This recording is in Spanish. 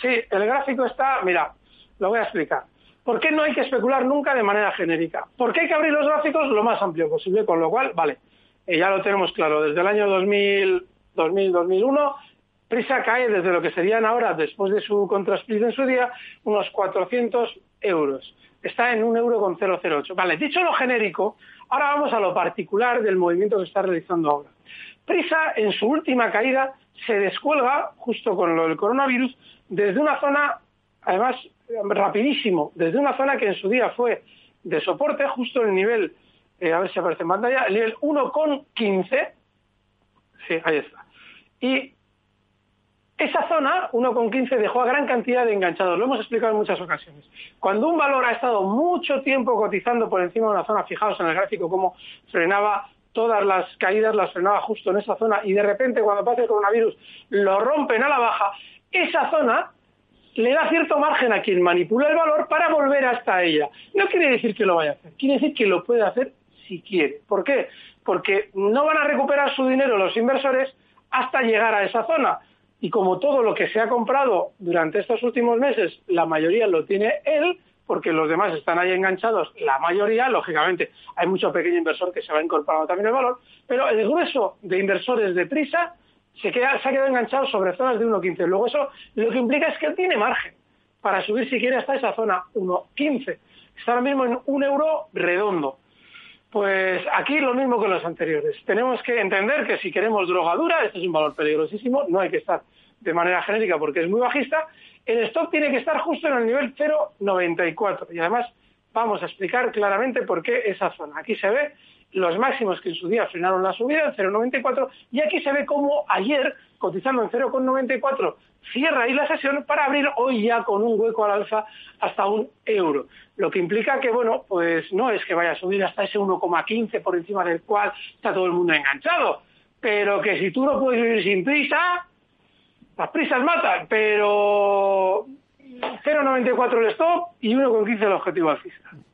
Sí, el gráfico está, mira, lo voy a explicar. ¿Por qué no hay que especular nunca de manera genérica? Porque hay que abrir los gráficos lo más amplio posible, con lo cual, vale, ya lo tenemos claro, desde el año 2001, Prisa cae desde lo que serían ahora, después de su contrasplit en su día, unos 400 euros. Está en 1,008 €. Vale, dicho lo genérico, ahora vamos a lo particular del movimiento que está realizando ahora. Prisa, en su última caída, se descuelga, justo con lo del coronavirus, desde una zona, además, rapidísimo, desde una zona que en su día fue de soporte, justo en el nivel, a ver si aparece en pantalla, el nivel 1,15, sí, ahí está. Y esa zona, 1,15, dejó a gran cantidad de enganchados, lo hemos explicado en muchas ocasiones. Cuando un valor ha estado mucho tiempo cotizando por encima de una zona, fijaos en el gráfico cómo frenaba todas las caídas, las frenaba justo en esa zona, y de repente cuando pasa el coronavirus lo rompen a la baja, esa zona le da cierto margen a quien manipula el valor para volver hasta ella. No quiere decir que lo vaya a hacer, quiere decir que lo puede hacer si quiere. ¿Por qué? Porque no van a recuperar su dinero los inversores hasta llegar a esa zona. Y como todo lo que se ha comprado durante estos últimos meses, la mayoría lo tiene él, porque los demás están ahí enganchados, la mayoría, lógicamente, hay mucho pequeño inversor que se va incorporando también el valor, pero el grueso de inversores de Prisa se ha quedado enganchado sobre zonas de 1,15. Luego eso lo que implica es que él tiene margen para subir si quiere hasta esa zona 1,15. Está ahora mismo en 1 euro redondo. Pues aquí lo mismo que los anteriores. Tenemos que entender que si queremos drogadura, este es un valor peligrosísimo, no hay que estar de manera genérica porque es muy bajista. El stop tiene que estar justo en el nivel 0,94 y además vamos a explicar claramente por qué esa zona. Aquí se ve los máximos que en su día frenaron la subida en 0,94 y aquí se ve cómo ayer, cotizando en 0,94, cierra ahí la sesión para abrir hoy ya con un hueco al alza hasta 1 euro. Lo que implica que, bueno, pues no es que vaya a subir hasta ese 1,15 por encima del cual está todo el mundo enganchado, pero que si tú no puedes vivir sin prisa, las prisas matan, pero 0,94 el stop y 1,15 el objetivo alcista.